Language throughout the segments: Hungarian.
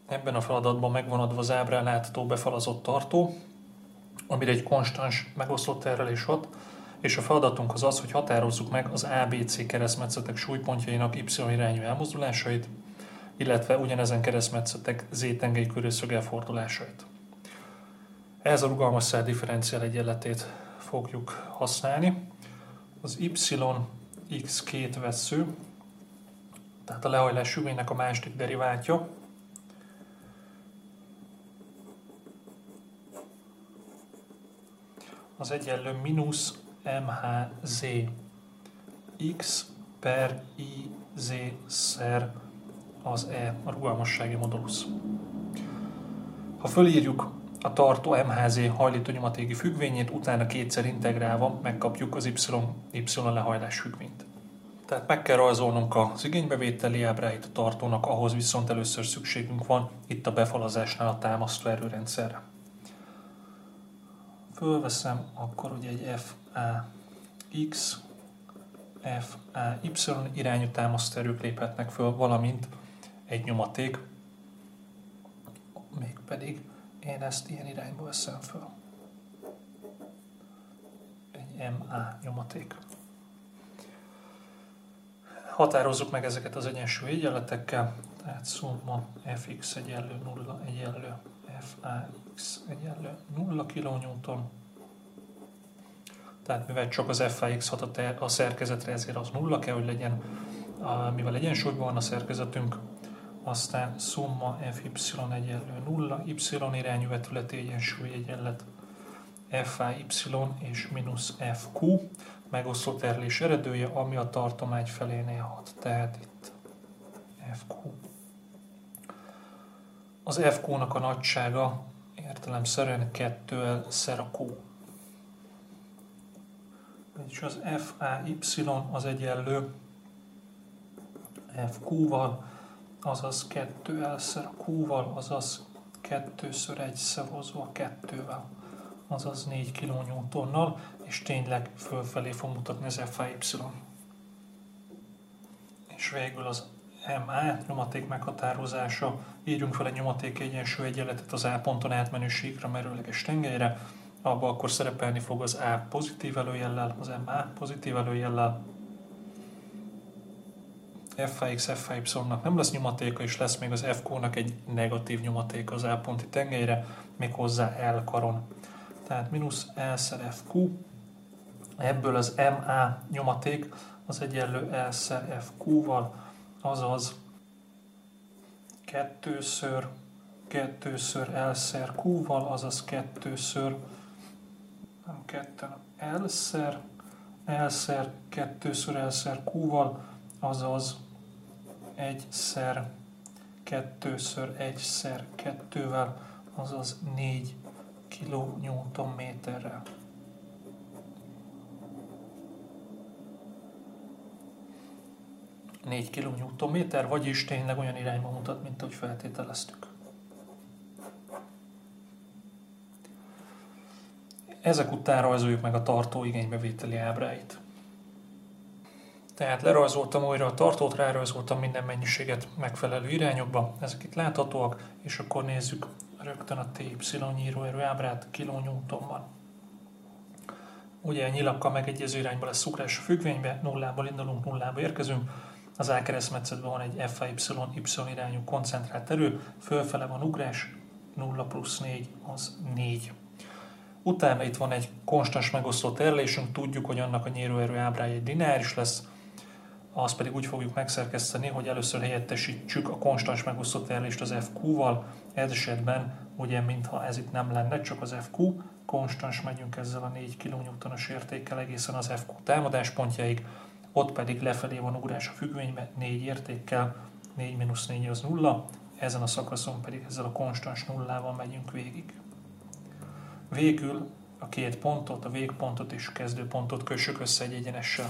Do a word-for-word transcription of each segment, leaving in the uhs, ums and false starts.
Ebben a feladatban megvan adva az ábrán látható befalazott tartó, amire egy konstans megoszlott terhelés hat, és a feladatunk az az, hogy határozzuk meg az á bé cé keresztmetszetek súlypontjainak y irányú elmozdulásait, illetve ugyanezen keresztmetszetek z-tengely körülszög elfordulásait. Ehhez a rugalmas szár differenciál egyenletét fogjuk használni. Az y x két vessző, tehát a lehajlás függvénynek a második deriváltja, az egyenlő mínusz mhz x per iz szer az e, a rugalmassági modulusz. Ha fölírjuk a tartó mhz hajlító nyomatéki függvényét, utána kétszer integrálva megkapjuk az y, y lehajlás függvényt. Tehát meg kell rajzolnunk az igénybevételi ábráit a tartónak, ahhoz viszont először szükségünk van itt a befalazásnál a támasztó erőrendszerre. Fölveszem akkor ugye egy f(a)x, f(a)y irányú támasztó erők léphetnek föl, valamint egy nyomaték, mégpedig én ezt ilyen irányba veszem föl. Egy ma nyomaték. Határozzuk meg ezeket az egyensúly egyenletekkel, tehát szumma fx egyenlő nulla egyenlő fax egyenlő nulla kilonewton. Tehát mivel csak az fax hat a, ter- a szerkezetre, ezért az nulla kell, hogy legyen, mivel egyensúlyban van a szerkezetünk. Aztán szumma fy egyenlő nulla, y irányú vetületi egyensúly egyenlet fy és mínusz fq, megoszló terhelés eredője, ami a tartomány felénél hat, tehát itt fq. Az fq-nak a nagysága értelemszerűen kettő el szer a q. És az fay az egyenlő fq-val, azaz kettő el szer a q-val, azaz kettőször egy szavazva kettővel, azaz négy kilonewtonnal, és tényleg fölfelé fog mutatni az fay. És végül az ma nyomaték meghatározása. Írjunk fel egy nyomaték egyensúly egyenletet az A ponton átmenő síkra merőleges tengelyre, abban akkor szerepelni fog az A pozitív előjellel, az ma pozitív előjellel. Fx, Fy-nak nem lesz nyomatéka, és lesz még az Fq-nak egy negatív nyomatéka az A ponti tengelyre, méghozzá L karon. Tehát mínusz L szer Fq, ebből az ma nyomaték az egyenlő L szer Fq-val, azaz kettőször, kettőször L szer Q-val, azaz kettőször, nem ketten, L szer, L szer, kettőször L szer Q-val, azaz egyszer, kettőször egyszer kettővel, azaz négy kilonewton-méterrel. négy kilonewton-méter, vagyis tényleg olyan irányba mutat, mint ahogy feltételeztük. Ezek után rajzoljuk meg a tartó igénybevételi ábráit. Tehát lerajzoltam újra a tartót, rárajzoltam minden mennyiséget megfelelő irányokba, ezek itt láthatóak, és akkor nézzük rögtön a té y nyíróerő ábrát kilonewtonban. Ugye nyilakkal megegyező irányba lesz ugrás a függvénybe, nullából indulunk, nullába érkezünk, az A keresztmetszetben van egy fy, y irányú koncentrált erő, fölfele van ugrás, nulla plusz négy az négy. Utána itt van egy konstans megoszló terhelésünk, tudjuk, hogy annak a nyíróerő ábrája egy lineáris lesz, azt pedig úgy fogjuk megszerkeszteni, hogy először helyettesítsük a konstans megoszló terhelést az Fq-val, ez esetben ugye mintha ez itt nem lenne, csak az Fq, konstans megyünk ezzel a négy kilonewtonos értékkel egészen az Fq támadáspontjáig, ott pedig lefelé van ugrás a függvénybe négy értékkel, négy mínusz négy az nulla, ezen a szakaszon pedig ezzel a konstans nullával megyünk végig. Végül a két pontot, a végpontot és a kezdőpontot kössük össze egy egyenessel.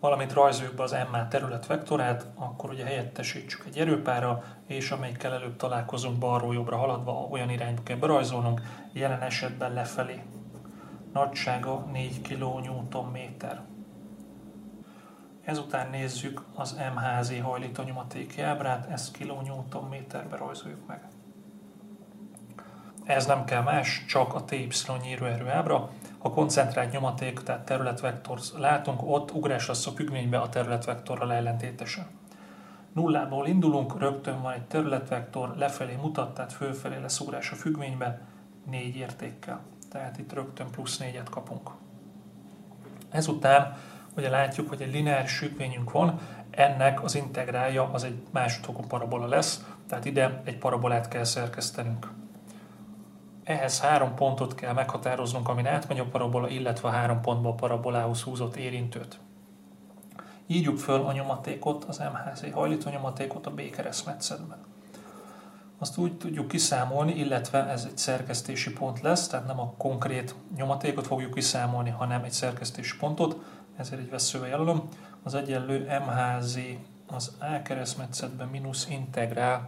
valamint rajzoljuk be az em á terület vektorát, akkor ugye helyettesítsük egy erőpárral, és amelyikkel előbb találkozunk balról jobbra haladva, olyan irányba kell berajzolnunk, jelen esetben lefelé. Nagysága négy kilonewton-méter. Ezután nézzük az em há zé hajlítónyomatéki ábrát, ezt kilonewton-méterbe rajzoljuk meg. Ez nem kell más, csak a té ipszilon nyíróerő ábra. Ha koncentrált nyomaték, tehát területvektor látunk, ott ugrás lesz a függvénybe a területvektorral ellentétesen. Nullából indulunk, rögtön van egy területvektor, lefelé mutat, tehát fölfelé lesz ugrás a függvénybe négy értékkel. Tehát itt rögtön plusz négyet kapunk. Ezután ugye látjuk, hogy egy lineáris függvényünk van, ennek az integrálja az egy másodfokú parabola lesz, tehát ide egy parabolát kell szerkesztenünk. Ehhez három pontot kell meghatároznunk, amin átmegy a parabola, illetve a három pontba a parabolához húzott érintőt. Írjuk föl a nyomatékot, az em há zé hajlító nyomatékot a B-keresztmetszetben. Azt úgy tudjuk kiszámolni, illetve ez egy szerkesztési pont lesz, tehát nem a konkrét nyomatékot fogjuk kiszámolni, hanem egy szerkesztési pontot, ezért egy veszővel jelölöm. Az egyenlő em há zé az A keresztmetszetben mínusz integrál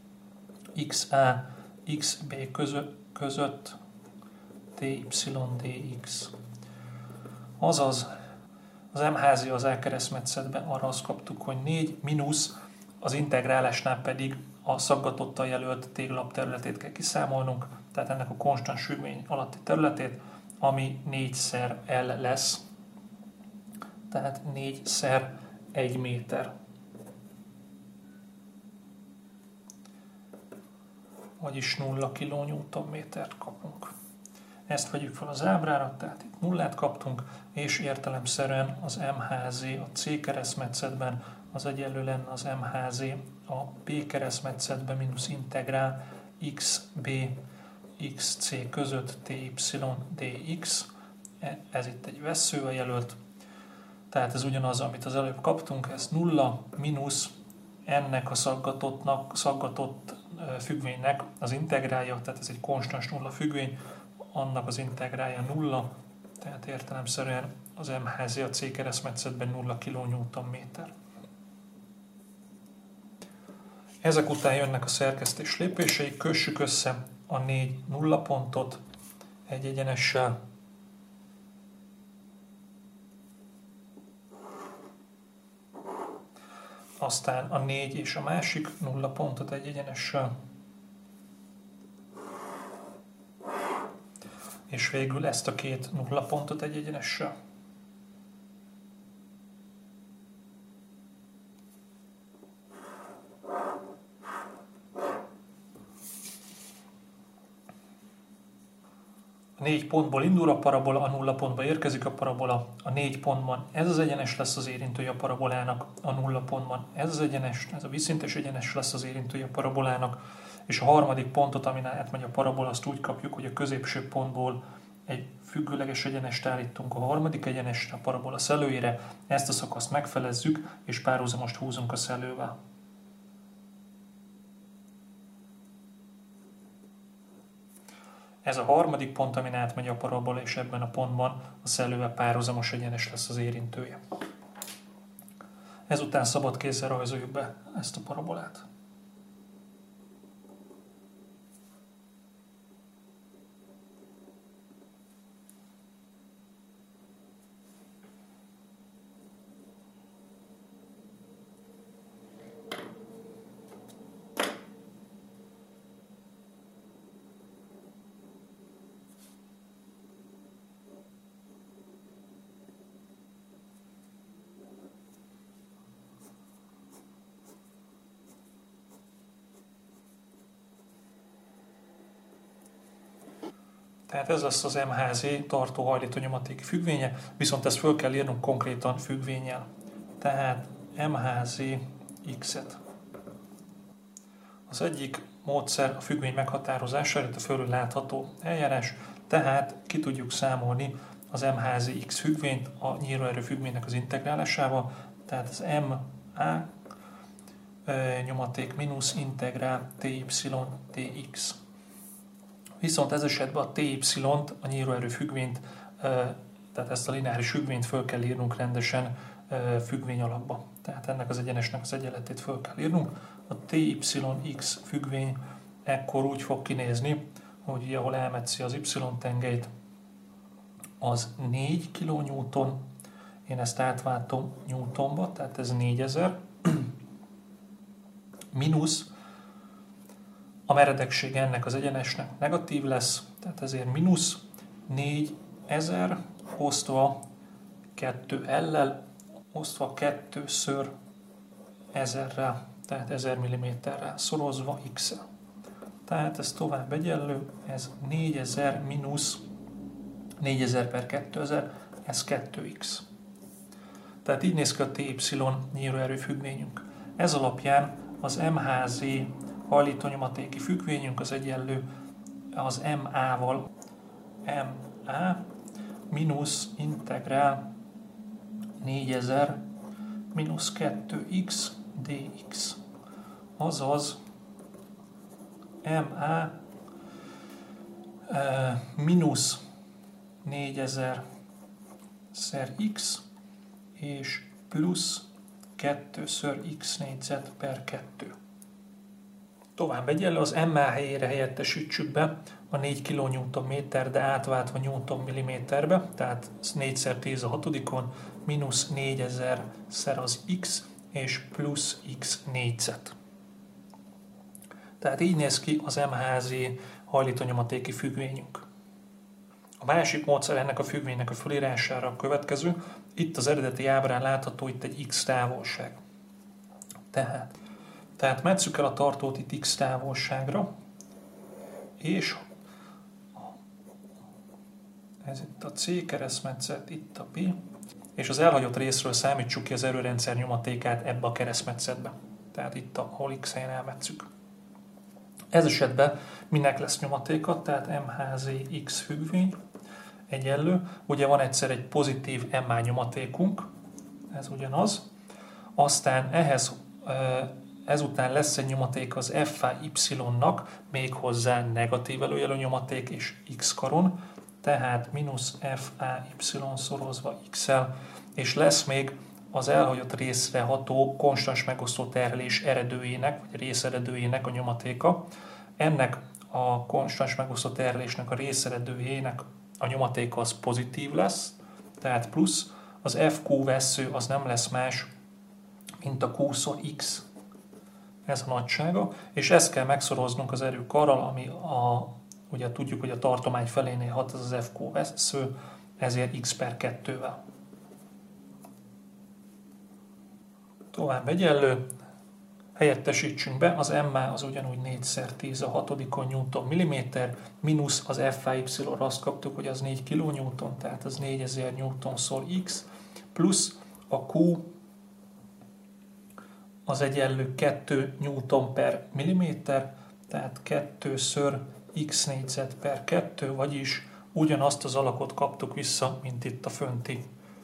xa xb között ty dx. Azaz az em há zé az A keresztmetszetben arra azt kaptuk, hogy négy mínusz, az integrálásnál pedig a szaggatottal jelölt téglap területét kell kiszámolnunk, tehát ennek a konstans függvény alatti területét, ami négyszer L lesz, tehát négyszer egy méter. Vagyis nulla kilonewton-métert kapunk. Ezt vegyük fel az ábrára, tehát itt nullát kaptunk, és értelemszerűen az em há zé a C keresztmetszetben az egyenlő lenne az em há zé a B keresztmetszetben mínusz integrál xb xc között ty dx. Ez itt egy vesszővel jelölt, tehát ez ugyanaz, amit az előbb kaptunk, ez nulla mínusz ennek a szaggatottnak, szaggatott függvénynek az integrálja, tehát ez egy konstans nulla függvény, annak az integrálja nulla, tehát értelemszerűen az em há zé a C keresztmetszetben nulla kilonewton-méter. Ezek után jönnek a szerkesztés lépései, kössük össze a négy nullapontot egy egyenessel, aztán a négy és a másik nullapontot egy egyenessel, és végül ezt a két nullapontot egy egyenessel. A négy pontból indul a parabola, a nulla pontba érkezik a parabola, a négy pontban ez az egyenes lesz az érintője a parabolának, a nulla pontban ez az egyenes, ez a vízszintes egyenes lesz az érintője a parabolának, és a harmadik pontot, amin átmegy a parabola, azt úgy kapjuk, hogy a középső pontból egy függőleges egyenest állítunk a harmadik egyenesre, a parabola szelőjére, ezt a szakaszt megfelezzük, és párhuzamost húzunk a szelővel. Ez a harmadik pont, amin átmegy a parabola, és ebben a pontban a szelővel párhuzamos egyenes lesz az érintője. Ezután szabad kézzel rajzoljuk be ezt a parabolát. Tehát ez lesz az em há zé tartó hajlító nyomatéki függvénye, viszont ezt föl kell írnunk konkrétan függvénnyel. Tehát em há zé x-et. Az egyik módszer a függvény meghatározása, itt a fölül látható eljárás, tehát ki tudjuk számolni az em há zé x függvényt a nyíróerő függvénynek az integrálásával, tehát az MA nyomaték mínusz integrál ty dx. Viszont ez esetben a ty-t, a nyíróerő függvényt, tehát ezt a lineáris függvényt föl kell írnunk rendesen függvény alakba. Tehát ennek az egyenesnek az egyenletét föl kell írnunk. A T Y X függvény ekkor úgy fog kinézni, hogy ugye, ahol elmetszi az Y-tengelyt, az négy kilonewton, én ezt átváltom newtonba, tehát ez négyezer, mínusz a meredekség ennek az egyenesnek negatív lesz, tehát ezért mínusz négyezer osztva kettő L-lel, osztva kettőször ezerrel, tehát ezer milliméterrel szorozva X-el. Tehát ez tovább egyenlő, ez négyezer mínusz négyezer per kétezer, ez kettő X. Tehát így néz ki a T Y nyíróerő függvényünk. Ez alapján az M H Z hajlítónyomatéki függvényünk az egyenlő az M A-val, M A mínusz integrál négyezer mínusz kettő X dx. Azaz M A e, mínusz négyezer szer X és plusz kettőször X négyzet per kettő. Tovább egyenlő az M A helyére helyettesítsük be a négy kilonewton méter, de átváltva newton milliméterbe, tehát négyszer tíz a hatodikon, mínusz négyezer szer az X és plusz X négyzet. Tehát így néz ki az M H Z hajlítónyomatéki függvényünk. A másik módszer ennek a függvénynek a felírására a következő. Itt az eredeti ábrán látható itt egy X távolság. Tehát, tehát metszük el a tartót itt X távolságra, és ez itt a C keresztmetszet, itt a P, és az elhagyott részről számítsuk ki az erőrendszer nyomatékát ebbe a keresztmetszetbe. Tehát itt, ahol X helyen elmetszük. Ez esetben minek lesz nyomatéka, tehát M H Z X függvény egyenlő. Ugye van egyszer egy pozitív M A nyomatékunk, ez ugyanaz. Aztán ehhez ezután lesz egy nyomaték az F A Y-nak, méghozzá negatív előjelű nyomaték és X karon, tehát mínusz F A Y szorozva X-el, és lesz még az elhagyott részre ható konstans megosztó terhelés eredőjének, vagy részeredőjének a nyomatéka. Ennek a konstans megosztó terhelésnek a részeredőjének a nyomatéka az pozitív lesz, tehát plusz az F Q vessző az nem lesz más, mint a Q-szor X, ez a nagysága, és ezt kell megszoroznunk az erőkarral, ami a, ugye tudjuk, hogy a tartomány felénél hat az az F Q vessző, ezért X per kettővel. Tovább egyenlő, helyettesítsünk be, az M A az ugyanúgy négyszer tíz a hatodikon newton milliméter, mínusz az F A Y-ra azt kaptuk, hogy az négy kilonewton, tehát az négyezer newton szor X, plusz a Q az egyenlő kettő newton per milliméter, tehát kettőször X négyzet per kettő, vagyis ugyanazt az alakot kaptuk vissza, mint itt a fönti.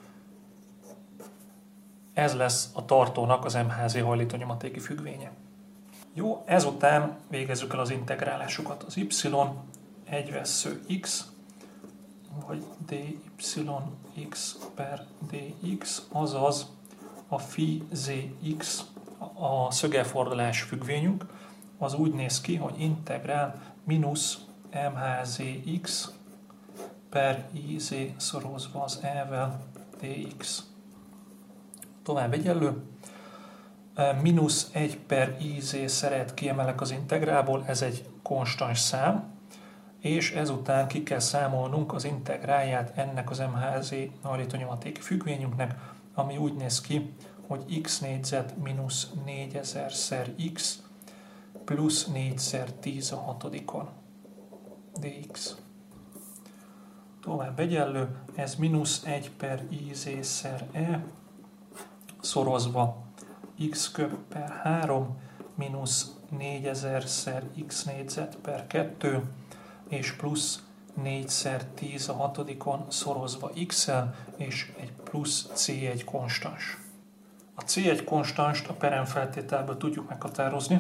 Ez lesz a tartónak az M H Z hajlítónyomatéki függvénye. Jó, ezután végezzük el az integrálásukat. Az Y egy vessző X, vagy dy X per dx, azaz a phi zx, a szögelfordulás függvényünk, az úgy néz ki, hogy integrál mínusz M H Z X per iz szorozva az E-vel dx. Tovább egyenlő, mínusz egy per iz szeret kiemelek az integrálból, ez egy konstans szám, és ezután ki kell számolnunk az integrálját ennek az M H Z hajlítónyomatéki függvényünknek, ami úgy néz ki, hogy X négyzet mínusz négyezer szer X plusz négyszer tíz a hatodikon dx. Tovább egyenlő, ez mínusz egy per iz szer E szorozva X köb per három mínusz négyezer szer X négyzet per kettő és plusz négyszer tíz a hatodikon szorozva X-el és egy plusz C egy konstans. A C egy konstanst a peremfeltételből tudjuk meghatározni.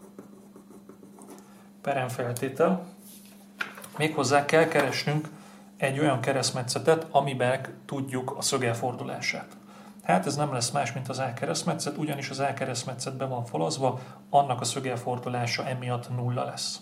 Peremfeltétel. Méghozzá kell keresnünk egy olyan keresztmetszetet, amiben tudjuk a szög elfordulását. Hát ez nem lesz más, mint az A keresztmetszet, ugyanis az A keresztmetszet be van falazva, annak a szög elfordulása emiatt nulla lesz.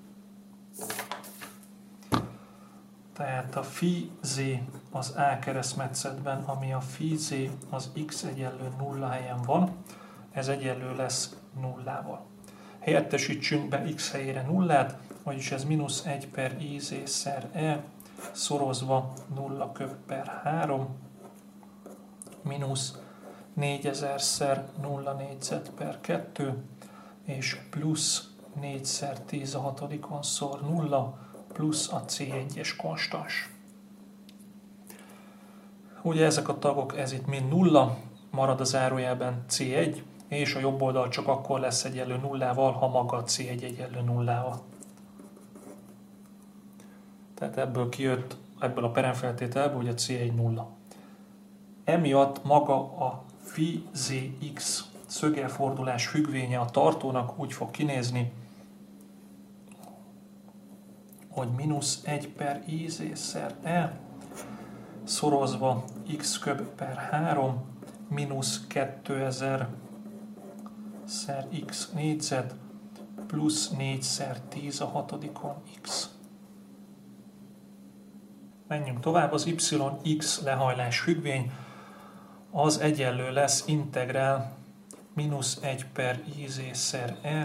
Tehát a phi z az A keresztmetszetben, ami a phi z az x egyenlő nulla helyen van, ez egyenlő lesz nullával. Helyettesítsünk be x helyére nullát, vagyis ez mínusz egy per iz szer e, szorozva nulla köb per három, mínusz négyezer-szer nulla négyzet per kettő, és plusz négyszer tíz a hatodikon szor nulla, plusz a cé egyes konstans. Ugye ezek a tagok, ez itt mind nulla, marad a zárójelben cé egy, és a jobb oldal csak akkor lesz egyenlő nullával, ha maga a cé egy egyenlő nullával. Tehát ebből kijött, ebből a peremfeltételből, hogy a cé egy nulla. Emiatt maga a phi zx szögelfordulás függvénye a tartónak úgy fog kinézni, hogy mínusz egy per iz szer e, szorozva x köb per három, mínusz kétezer szer x négyzet, plusz négyszer tíz a hatodikon x. Menjünk tovább, az yx lehajlás függvény az egyenlő lesz integrál mínusz egy per iz szer e,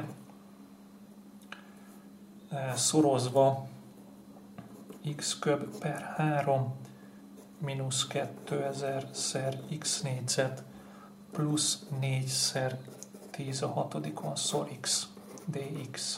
szorozva x köb per három, mínusz kétezer szer x négyzet, plusz négyszer tíz a hatodikon szor x dx.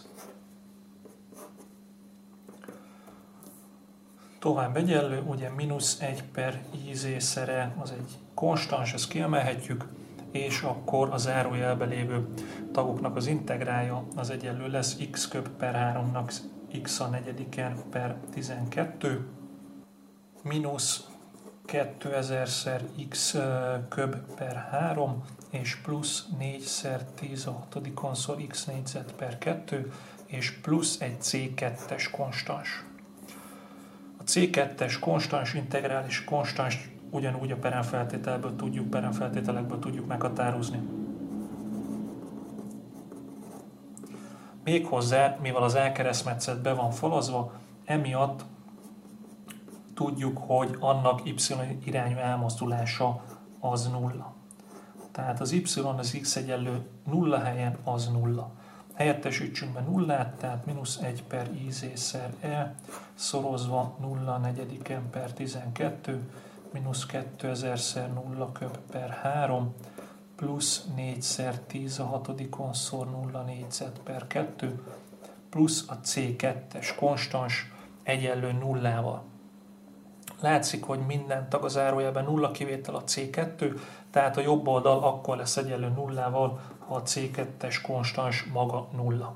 Tovább egyenlő, ugye mínusz egy per iz szer e az egy konstans, ezt kiemelhetjük, és akkor a zárójelbe lévő tagoknak az integrálja az egyenlő lesz x köb per háromnak x a negyediken per tizenkettő, mínusz kétezer-szer x köb per három, és plusz négyszer tíz a hatodikon szor x négyzet per kettő, és plusz egy cé kettes konstans. A cé kettes konstans, integrális konstans ugyanúgy a peremfeltételből tudjuk, peremfeltételekből tudjuk meghatározni. Méghozzá, mivel az A keresztmetszet be van falazva, emiatt tudjuk, hogy annak y irányú elmozdulása az nulla. Tehát az y az x egyenlő nulla helyen az nulla. Helyettesítsünk be nullát, tehát mínusz egy per iz szer e, szorozva nulla negyediken per tizenkettő, mínusz kétezer szer nulla köb per három, plusz négyszer tíz a hatodikon szor nulla négyzet per kettő, plusz a cé kettes konstans egyenlő nullával. Látszik, hogy minden tag a zárójelben nulla, kivétel a cé kettő, tehát a jobb oldal akkor lesz egyenlő nullával, ha a cé kettes konstans maga nulla.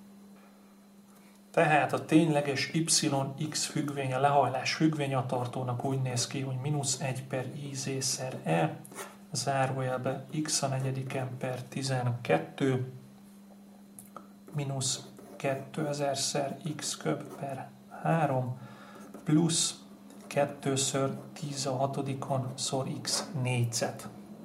Tehát a tényleges yx függvény, a lehajlás függvény a tartónak úgy néz ki, hogy mínusz egy per iz szer e, zárójelbe x a negyediken per tizenkettő, mínusz kétezer szer x köb per három, plusz kettőször tíz a hatodikon szor x négyzet.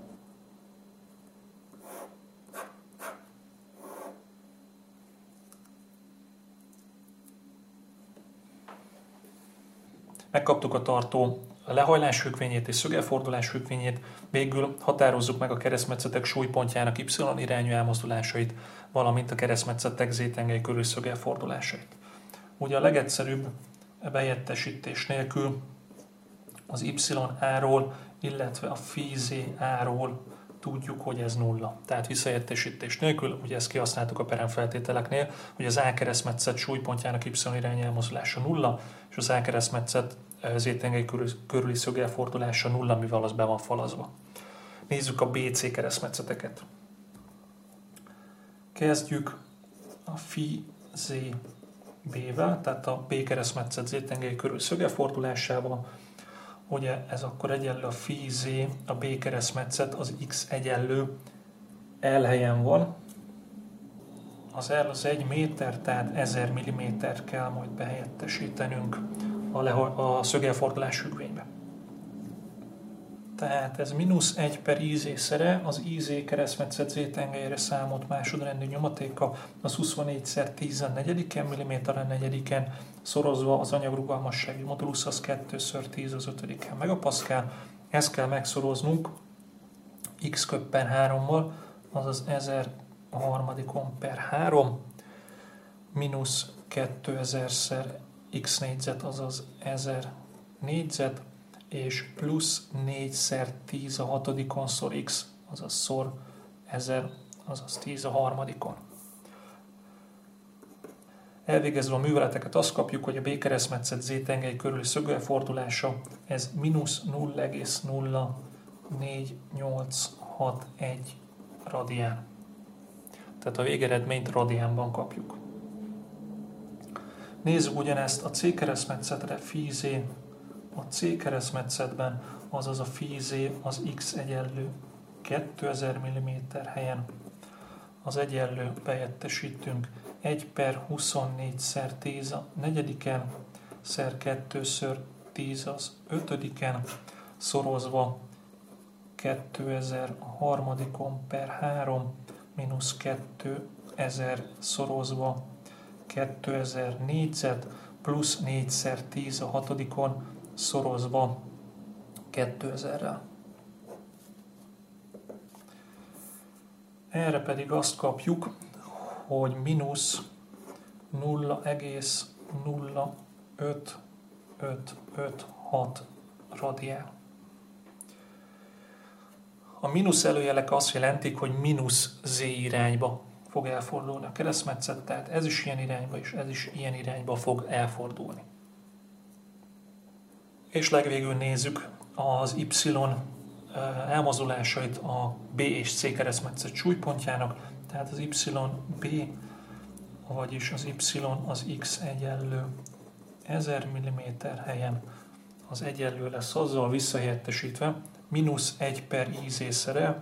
Megkaptuk a tartó a lehajlás függvényét és szögelfordulás függvényét, végül határozzuk meg a keresztmetszetek súlypontjának y irányú elmozdulásait, valamint a keresztmetszetek z-tengely körüli szögelfordulásait. Ugye a legegyszerűbb behelyettesítés nélkül az y-áról, illetve a phi z-áról tudjuk, hogy ez nulla. Tehát visszahelyettesítés nélkül, ugye ezt kihasználtuk a peremfeltételeknél, hogy az A keresztmetszet súlypontjának y irányú elmozdulása nulla, és az A keresztmetszet z-tengely körüli szögelfordulása nulla, mivel az be van falazva. Nézzük a bé cé keresztmetszeteket. Kezdjük a phi z b-vel, tehát a B keresztmetszet z-tengely körül szögelfordulásával. Ugye ez akkor egyenlő a phi z, a B keresztmetszet az x egyenlő L helyen van. Az L az egy méter, tehát ezer milliméter kell majd behelyettesítenünk a, leha- a szögelfordulás függvénybe. Tehát ez mínusz egy per ízészere, az ízé keresztmetszet z-tengelyre számolt másodrendű nyomatéka az huszonnégy tíz negyediken milliméteren negyediken szorozva az anyag rugalmassági modulusz az kettő tíz az ötödiken megapaszkál. Ezt kell megszoroznunk x köb per hárommal, azaz ezer a harmadikon per három, mínusz kétezer-szer x négyzet, azaz ezer négyzet, és plusz négyszer tíz a hatodikon szor x, azaz szor ezer, azaz tíz a harmadikon. Elvégezve a műveleteket azt kapjuk, hogy a B-keresztmetszet z-tengely körüli szögelfordulása ez mínusz nulla egész nulla négy nyolc hat egy radián. Tehát a végeredményt radiánban kapjuk. Nézzük ugyanezt a C-keresztmetszetre, φz a C-keresztmetszetben, azaz a φz az x egyenlő kétezer milliméter helyen. Az egyenlő bejettesítünk egy per huszonnégy szer tíz a negyediken, szer kettő ször tíz az ötödiken, szorozva kétezer a harmadikon per három, mínusz kétezer szorozva kétezer négyzet, plusz négyszer tíz a hatodikon szorozva kétezerrel. Erre pedig azt kapjuk, hogy mínusz nulla egész nulla öt öt öt hat radián. A mínusz előjelek azt jelentik, hogy mínusz z irányba fog elfordulni a keresztmetszet, tehát ez is ilyen irányba, és ez is ilyen irányba fog elfordulni. És legvégül nézzük az y elmozdulásait a B és C keresztmetszet súlypontjának, tehát az y'b, vagyis az y az x egyenlő ezer milliméter helyen az egyenlő lesz azzal visszahelyettesítve, mínusz egy per ízészere,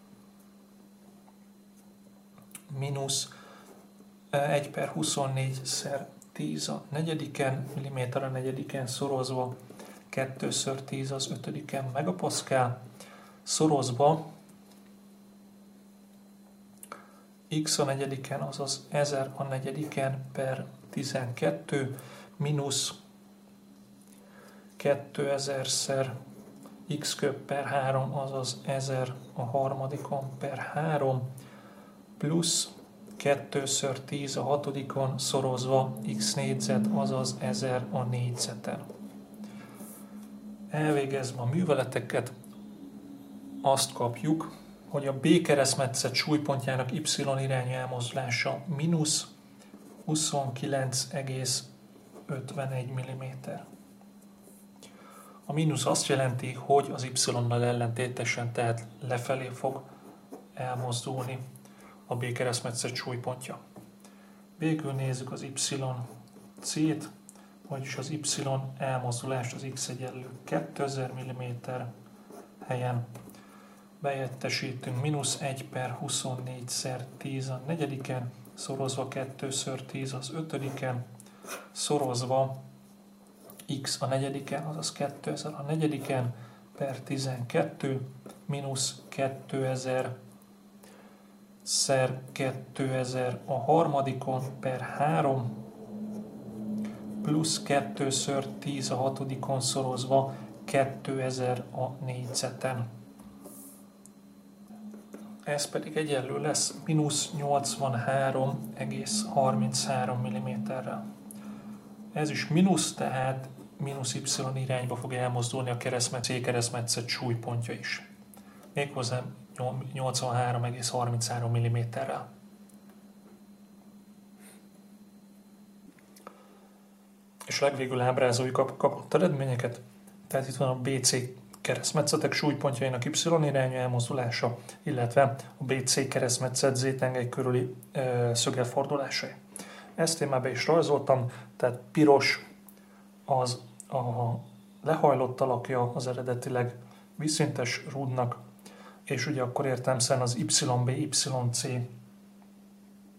mínusz egy per huszonnégy szer tíz a negyediken, milliméter a negyediken szorozva, kettőször tíz az ötödiken megapaszkál, szorozva x a negyediken, azaz ezer a negyediken per tizenkettő, mínusz kétezer-szer x köb per három, azaz ezer a harmadikon per három, plusz kettőször tíz a hatodikon szorozva x négyzet, azaz ezer a négyzeten. Elvégezve a műveleteket azt kapjuk, hogy a B keresztmetszet súlypontjának y irányú elmozdulása mínusz huszonkilenc egész ötvenegy milliméter. A mínusz azt jelenti, hogy az y-nal ellentétesen, tehát lefelé fog elmozdulni a B keresztmetszet súlypontja. Végül nézzük az y-c-t, vagyis az y elmozdulást az x egyenlő kétezer milliméter helyen. Bejettesítünk mínusz egy per huszonnégy szer tíz a negyediken, szorozva kettőször tíz az ötödiken, szorozva x a negyediken, azaz kétezer a negyediken per tizenkettő, mínusz kétezer szer kétezer a harmadikon per három, plusz kettőször tíz a hatodikon szorozva kétezer a négyzeten. Ez pedig egyenlő lesz mínusz nyolcvanhárom egész harminchárom milliméterrel. Ez is mínusz, tehát mínusz y irányba fog elmozdulni a keresztmetszet, C keresztmetszet súlypontja is. Méghozzá nyolcvanhárom egész harminchárom milliméterrel. És legvégül ábrázoljuk a kapott eredményeket. Tehát itt van a bé cé keresztmetszetek súlypontjainak y irányú elmozdulása, illetve a bé cé keresztmetszet z-tengely körüli e, szögelfordulásai. Ezt én már be is rajzoltam, tehát piros az a lehajlott alakja az eredetileg vízszintes rúdnak, és ugye akkor értelemszerűen az y'b, y'c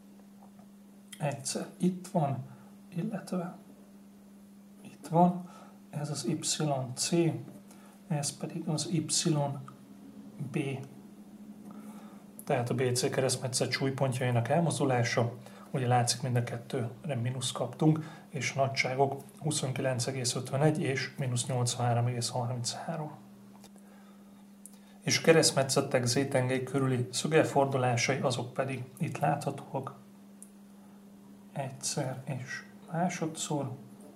egyszer itt van, illetve itt van, ez az Y C, ez pedig az Y B. Tehát a bé cé keresztmetszet súlypontjainak elmozdulása, ugye látszik mind a kettőre mínusz kaptunk, és nagyságok huszonkilenc egész ötvenegy és mínusz nyolcvanhárom egész harminchárom. És a keresztmetszettek z-tengely körüli szögelfordulásai azok pedig itt láthatóak egyszer és másodszor.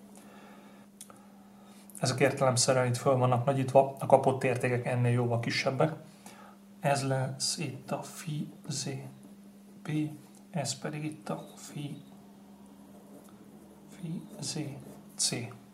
Ezek értelemszerűen itt föl vannak nagyítva, a kapott értékek ennél jóval kisebbek. Ez lesz itt a phi Z B, ez pedig itt a phi, phi Z C.